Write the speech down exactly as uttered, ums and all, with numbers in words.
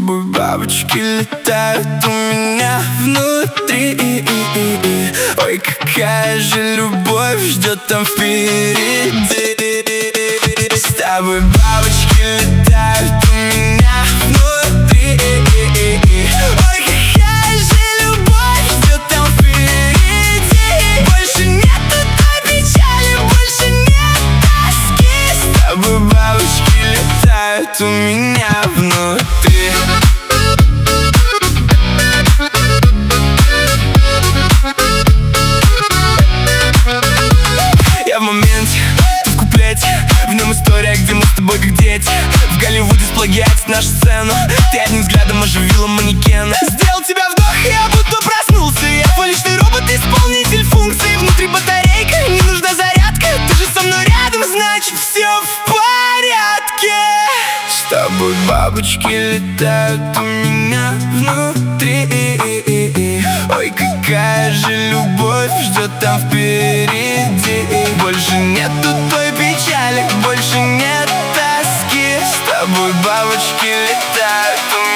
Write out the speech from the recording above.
тобой бабочки летают у меня внутри. Ой, какая же любовь ждет там впереди. С тобой бабочки летают у меня внутри. Ой, какая же любовь ждет там впереди. Больше нету той печали, больше нет тоски. С тобой бабочки летают у меня внутри. Я в моменте, ты в куплете, в нем история, где мы с тобой как дети. В Голливуде сплагиатит нашу сцену. Ты одним взглядом оживила манекена. Сделал тебя вдох, и я будто проснулся. Я твой личный робот, исполнитель функций. Внутри батарейка, не нужна зарядка. Ты же со мной рядом, значит все в порядке. С тобой бабочки летают у меня внутри. Ой, какая же любовь ждет там впереди. Больше нету той печали, больше нет тоски. С тобой бабочки летают у меня.